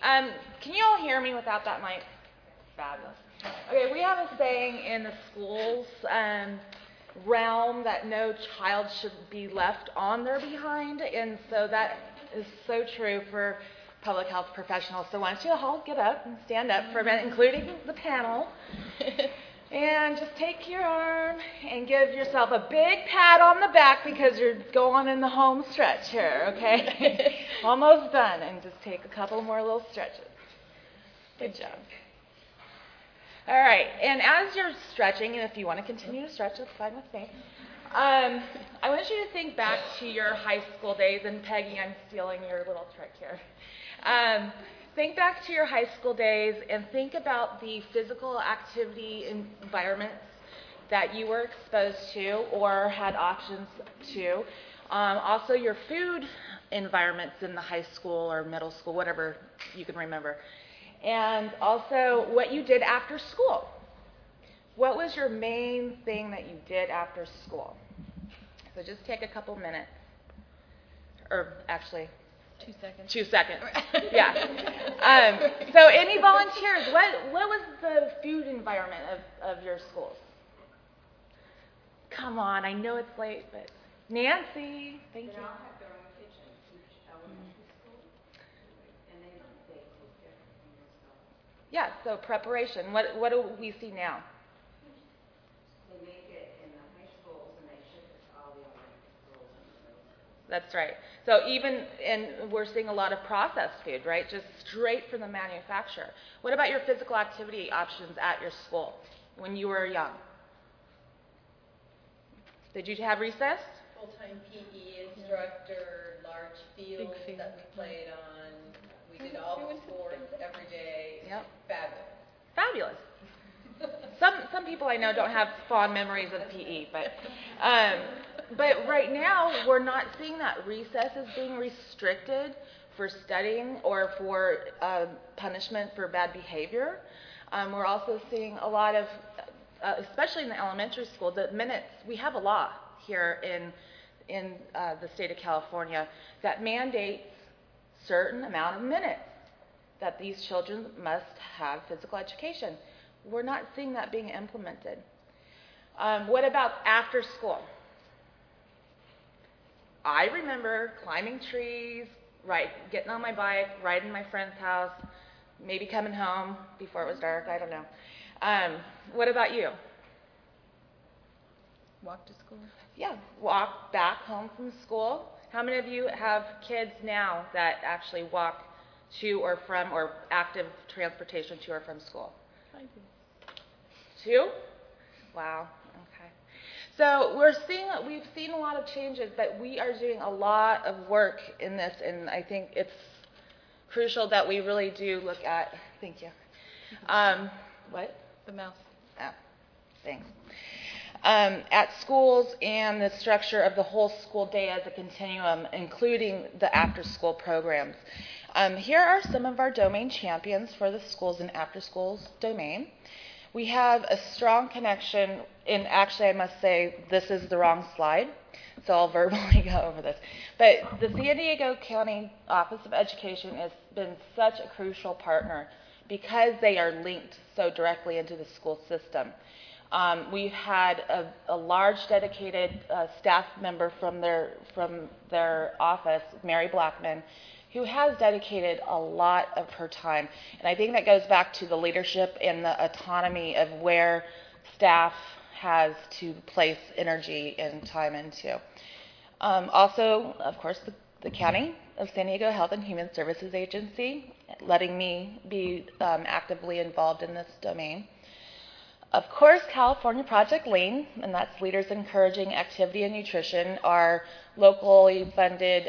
Can you all hear me without that mic? Fabulous. Okay, we have a saying in the schools realm that no child should be left on their behind, and so that is so true for public health professionals. So why don't you all get up and stand up for a minute, including the panel, and just take your arm and give yourself a big pat on the back because you're going in the home stretch here, okay? Almost done, and just take a couple more little stretches. Good job. All right, and as you're stretching, and if you want to continue to stretch, that's fine with me. I want you to think back to your high school days, and Peggy, I'm stealing your little trick here. Think back to your high school days and think about the physical activity environments that you were exposed to or had options to. Also, your food environments in the high school or middle school, whatever you can remember. And also what you did after school. What was your main thing that you did after school? So just take a couple minutes. Or actually, 2 seconds. 2 seconds. Yeah. So any volunteers, what was the food environment of your schools? Come on, I know it's late, but Nancy, thank you. They all have their own kitchen, each elementary school, and they cook everything themselves. Yeah, so preparation. What do we see now? They make it in the high schools and they ship it to all the elementary schools and the middle schools. That's right. So and we're seeing a lot of processed food, right? Just straight from the manufacturer. What about your physical activity options at your school when you were young? Did you have recess? Full-time PE instructor, large fields that we played on. We did all the sports every day. Yep. Fabulous. Some people I know don't have fond memories of PE, but right now we're not seeing that recess as being restricted for studying or for punishment for bad behavior. We're also seeing a lot of, especially in the elementary school, the minutes. We have a law here in the state of California that mandates certain amount of minutes that these children must have physical education. We're not seeing that being implemented. What about after school? I remember climbing trees, getting on my bike, riding to my friend's house, maybe coming home before it was dark. I don't know. What about you? Walk to school. Yeah, walk back home from school. How many of you have kids now that actually walk to or from or active transportation to or from school? I do. 2? Wow. Okay. So we've seen a lot of changes, but we are doing a lot of work in this, and I think it's crucial that we really do look at. Thank you. What? The mouse. Oh, thanks. At schools and the structure of the whole school day as a continuum, including the after-school programs. Here are some of our domain champions for the schools and after-schools domain. We have a strong connection, and actually I must say this is the wrong slide, so I'll verbally go over this. But the San Diego County Office of Education has been such a crucial partner because they are linked so directly into the school system. We've had a large dedicated staff member from their office, Mary Blackman, who has dedicated a lot of her time. And I think that goes back to the leadership and the autonomy of where staff has to place energy and time into. Also, of course, the County of San Diego Health and Human Services Agency, letting me be actively involved in this domain. Of course, California Project Lean, and that's Leaders Encouraging Activity and Nutrition, our locally funded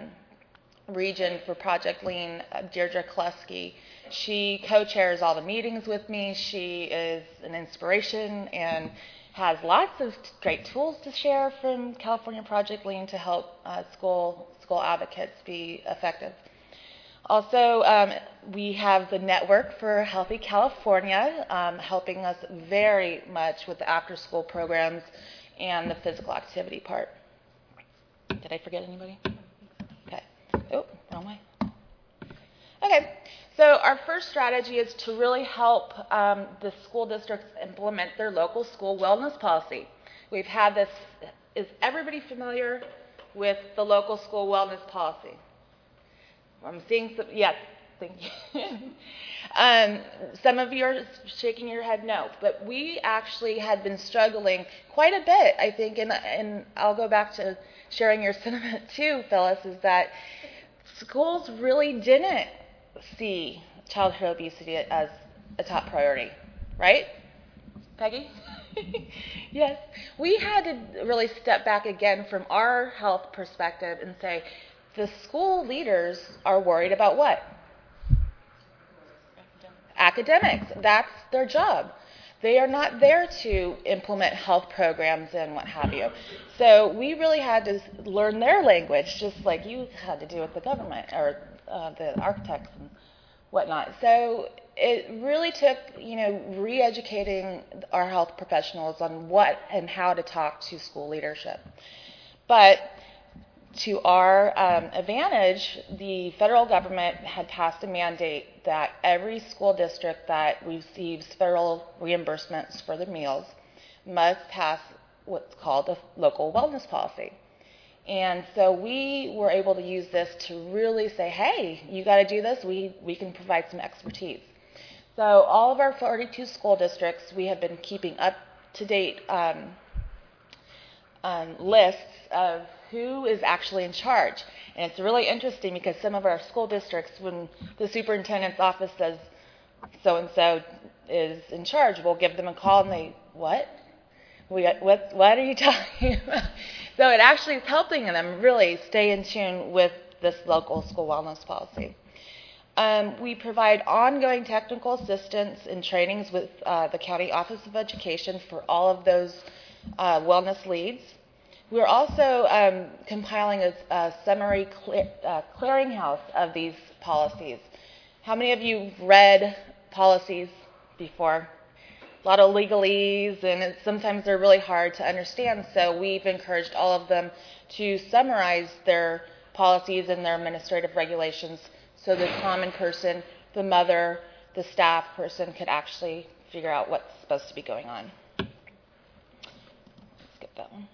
region for Project Lean, Deirdre Kleski. She co-chairs all the meetings with me. She is an inspiration and has lots of great tools to share from California Project Lean to help school advocates be effective. Also, we have the Network for Healthy California helping us very much with the after-school programs and the physical activity part. Did I forget anybody? Okay. Oh, wrong way. Okay, so our first strategy is to really help the school districts implement their local school wellness policy. We've had this, is everybody familiar with the local school wellness policy? I'm seeing some, yes, thank you. Some of you are shaking your head no, but we actually had been struggling quite a bit, I think, and I'll go back to sharing your sentiment too, Phyllis, is that schools really didn't see childhood obesity as a top priority, right? Peggy? Yes. We had to really step back again from our health perspective and say, the school leaders are worried about what? Academics. That's their job. They are not there to implement health programs and what have you. So we really had to learn their language, just like you had to do with the government or the architects and whatnot. So it really took, re-educating our health professionals on what and how to talk to school leadership. But to our advantage, the federal government had passed a mandate that every school district that receives federal reimbursements for their meals must pass what's called a local wellness policy. And so we were able to use this to really say, hey, you got to do this. We can provide some expertise. So all of our 42 school districts, we have been keeping up-to-date lists of who is actually in charge. And it's really interesting because some of our school districts, when the superintendent's office says so-and-so is in charge, we'll give them a call and they, what are you talking about? So it actually is helping them really stay in tune with this local school wellness policy. We provide ongoing technical assistance and trainings with the County Office of Education for all of those wellness leads. We're also compiling a summary clearinghouse of these policies. How many of you read policies before? A lot of legalese, and sometimes they're really hard to understand, so we've encouraged all of them to summarize their policies and their administrative regulations so the common person, the mother, the staff person could actually figure out what's supposed to be going on. Skip that one.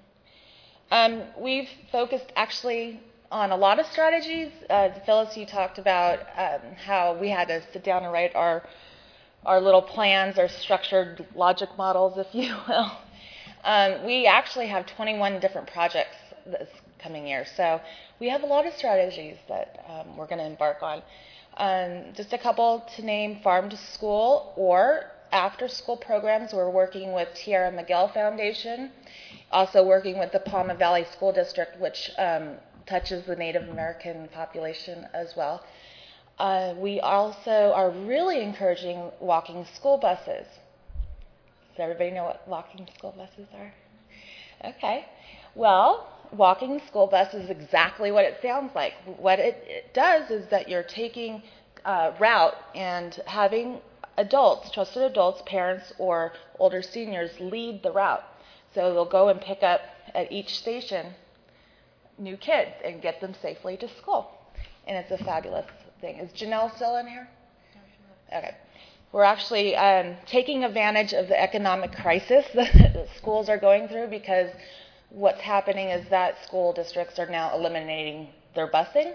We've focused actually on a lot of strategies. Phyllis, you talked about how we had to sit down and write our little plans, our structured logic models, if you will. We actually have 21 different projects this coming year. So we have a lot of strategies that we're going to embark on. Just a couple to name: Farm to School or after-school programs. We're working with Tierra Miguel Foundation, also working with the Palma Valley School District, which touches the Native American population as well. We also are really encouraging walking school buses. Does everybody know what walking school buses are? Okay. Well, walking school bus is exactly what it sounds like. What it does is that you're taking a route and having adults, trusted adults, parents, or older seniors lead the route. So they'll go and pick up at each station new kids and get them safely to school. And it's a fabulous thing. Is Janelle still in here? Okay. We're actually taking advantage of the economic crisis that schools are going through, because what's happening is that school districts are now eliminating their busing.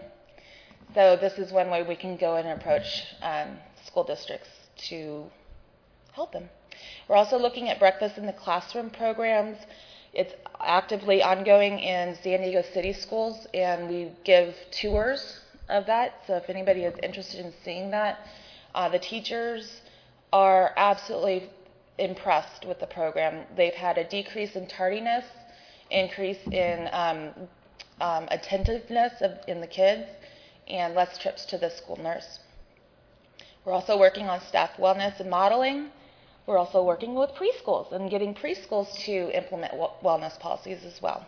So this is one way we can go and approach school districts to help them. We're also looking at breakfast in the classroom programs. It's actively ongoing in San Diego City schools, and we give tours of that. So if anybody is interested in seeing that, the teachers are absolutely impressed with the program. They've had a decrease in tardiness, increase in attentiveness in the kids, and less trips to the school nurse. We're also working on staff wellness and modeling. We're also working with preschools and getting preschools to implement wellness policies as well.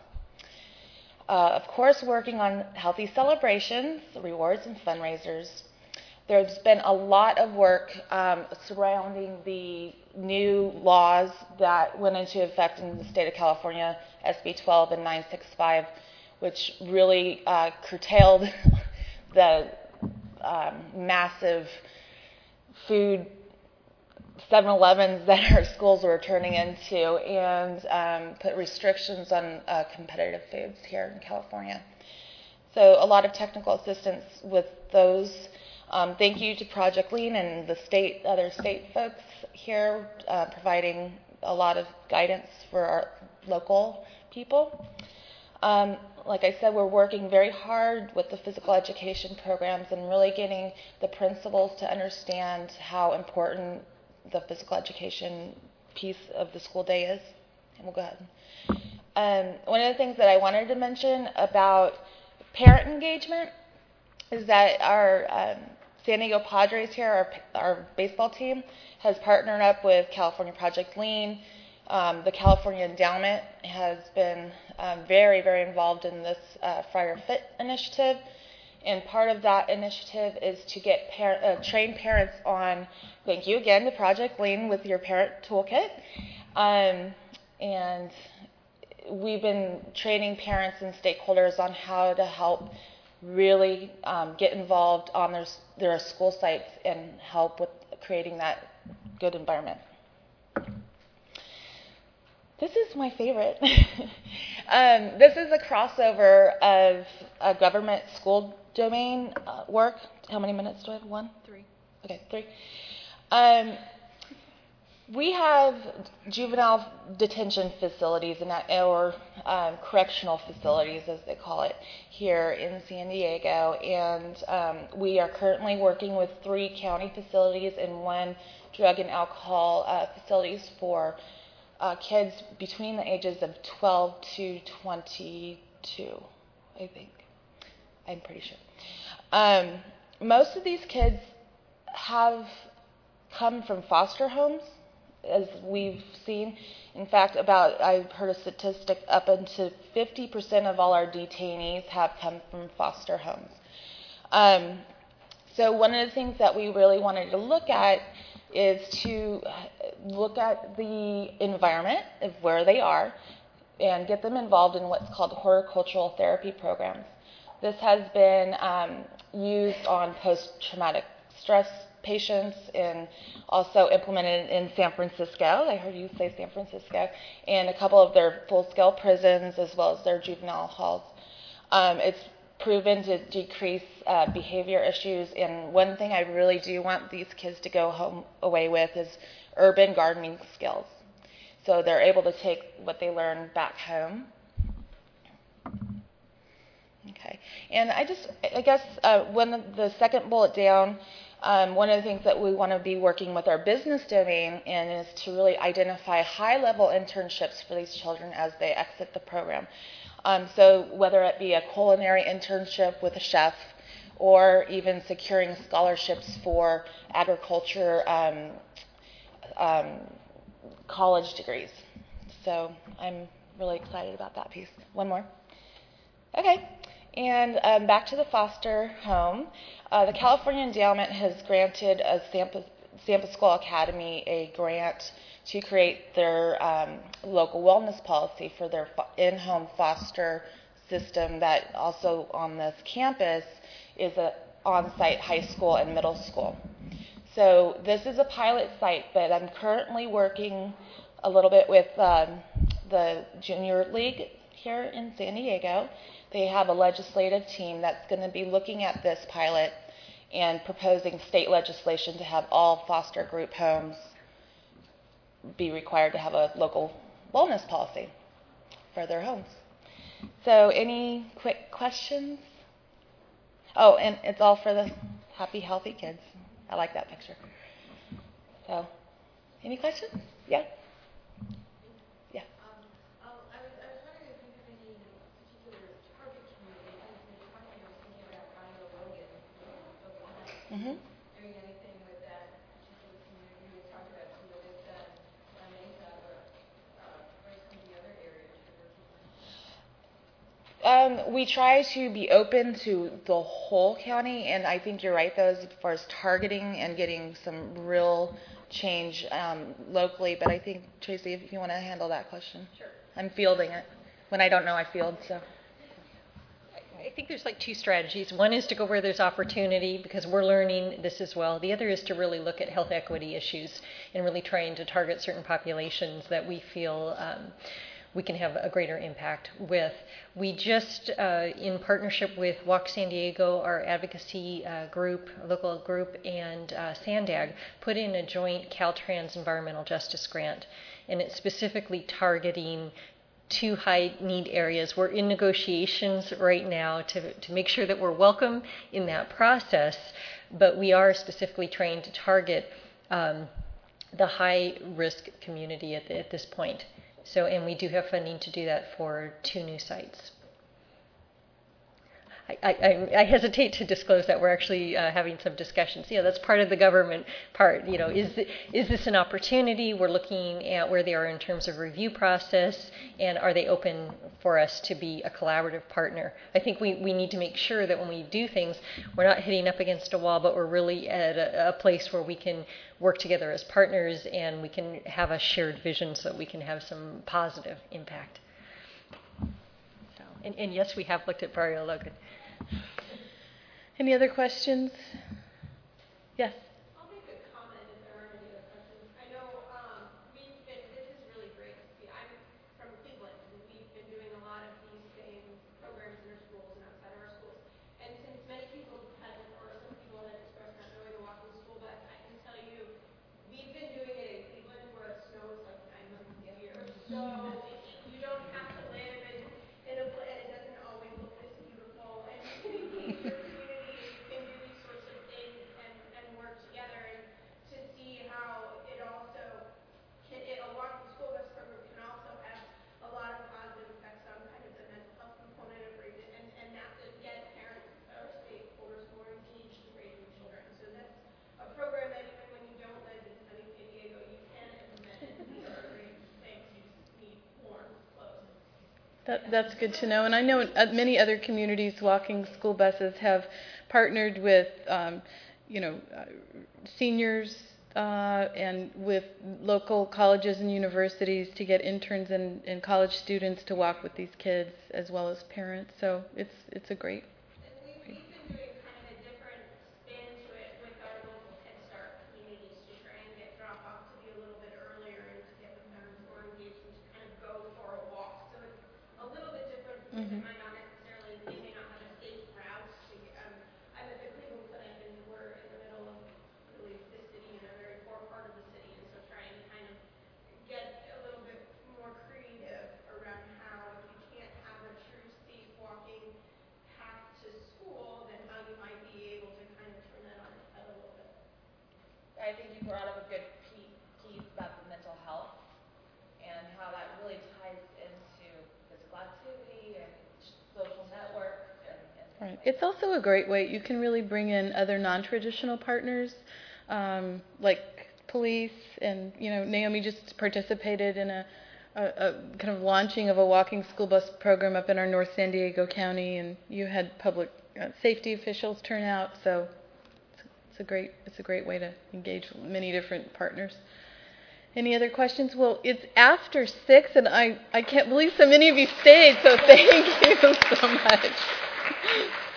Of course, working on healthy celebrations, rewards, and fundraisers. There's been a lot of work surrounding the new laws that went into effect in the state of California, SB 12 and 965, which really curtailed the massive food 7-Elevens that our schools were turning into, and put restrictions on competitive foods here in California. So a lot of technical assistance with those. Thank you to Project Lean and the other state folks here, providing a lot of guidance for our local people. Like I said, we're working very hard with the physical education programs and really getting the principals to understand how important the physical education piece of the school day is. And we'll go ahead. One of the things that I wanted to mention about parent engagement is that our San Diego Padres here, our baseball team, has partnered up with California Project Lean. The California Endowment has been very, very involved in this Friar Fit initiative. And part of that initiative is to get train parents on, thank you again to Project Lean with your parent toolkit. And we've been training parents and stakeholders on how to help really get involved on their school sites and help with creating that good environment. This is my favorite. This is a crossover of a government school domain work. How many minutes do I have? 1? 3. Okay, 3. We have juvenile detention facilities or correctional facilities, as they call it, here in San Diego. And we are currently working with 3 county facilities and 1 drug and alcohol facilities for kids between the ages of 12 to 22, I think. I'm pretty sure. Most of these kids have come from foster homes, as we've seen. In fact, I've heard a statistic up into 50% of all our detainees have come from foster homes. So one of the things that we really wanted to look at is to look at the environment of where they are and get them involved in what's called horticultural therapy programs. This has been used on post-traumatic stress patients and also implemented in San Francisco. I heard you say San Francisco, and a couple of their full-scale prisons as well as their juvenile halls. It's proven to decrease behavior issues, and one thing I really do want these kids to go away with is urban gardening skills. So they're able to take what they learn back home. Okay, and I guess the second bullet down, one of the things that we want to be working with our business domain in is to really identify high-level internships for these children as they exit the program. So whether it be a culinary internship with a chef or even securing scholarships for agriculture college degrees. So I'm really excited about that piece. One more. Okay. And back to the foster home. The California Endowment has granted San Pasqual Academy a grant to create their local wellness policy for their in-home foster system that also on this campus is an on-site high school and middle school. So this is a pilot site, but I'm currently working a little bit with the Junior League here in San Diego. They have a legislative team that's going to be looking at this pilot and proposing state legislation to have all foster group homes be required to have a local wellness policy for their homes. So any quick questions? Oh, and it's all for the happy, healthy kids. I like that picture. So, any questions? Yeah? Yeah. I was wondering if you have any particular target community. I was thinking about Rhino Logan, Mm-hmm. doing anything with that particular community. We talked about some of it La Mesa, or some of the other areas you're working on. We try to be open to the whole county, and I think you're right, though, as far as targeting and getting some real change locally. But I think, Tracy, if you want to handle that question. Sure. I'm fielding it. When I don't know, I field, so. I think there's like two strategies. One is to go where there's opportunity because we're learning this as well. The other is to really look at health equity issues and really trying to target certain populations that we feel we can have a greater impact with. We just, in partnership with Walk San Diego, our advocacy group, local group, and SANDAG, put in a joint Caltrans environmental justice grant, and it's specifically targeting 2 high-need areas. We're in negotiations right now to make sure that we're welcome in that process, but we are specifically trying to target the high-risk community at this point. So, and we do have funding to do that for 2 new sites. I hesitate to disclose that we're actually having some discussions. That's part of the government part. Is this an opportunity? We're looking at where they are in terms of review process, and are they open for us to be a collaborative partner? I think we need to make sure that when we do things, we're not hitting up against a wall, but we're really at a place where we can work together as partners and we can have a shared vision so that we can have some positive impact. So, and yes, we have looked at Barrio Logan. Any other questions? Yes. I'll make a comment if there aren't any other questions. I know this is really great to see. I'm from Cleveland, and we've been doing a lot of these same programs in our schools and outside of our schools. And since many people hadn't, or some people had expressed not knowing the walking school bus, I can tell you, we've been doing it in Cleveland where it snows like 9 months a year. So you don't have to live in a place, and it doesn't always look this beautiful. And you can engage your community, you can do these sorts of things and work together. And to see how it also a walking school bus program can also have a lot of positive effects on kind of the mental health component of raising, and that to get parents or stakeholders more engaged in raising children. So that's a program that even when you don't live in sunny San Diego, you can implement. And these are great things. You just need warm clothes. That's good to know. And I know many other communities, walking school buses have partnered with, seniors and with local colleges and universities to get interns and college students to walk with these kids as well as parents. So it's a great. And we've been doing kind of a different spin to it with our local Head Start communities to try and get drop-off to be a little bit earlier and to get the parents more engaged and to kind of go for a walk. So it's a little bit different because it might not necessarily, they may not have a safe route to get, I'm at the Cleveland Clinic and we're in the middle of really the city in a very poor part of the city, and so trying to kind of get a little bit more creative around how if you can't have a true safe walking path to school, then how you might be able to kind of turn that on its head a little bit. I think you brought up a good piece about the mental health and how that really ties into physical activity and social networks. Right. It's also a great way. You can really bring in other non-traditional partners, like police, and Naomi just participated in a kind of launching of a walking school bus program up in our North San Diego County, and you had public safety officials turn out. So it's a great way to engage many different partners. Any other questions? Well, it's after 6, and I can't believe so many of you stayed. So thank you so much.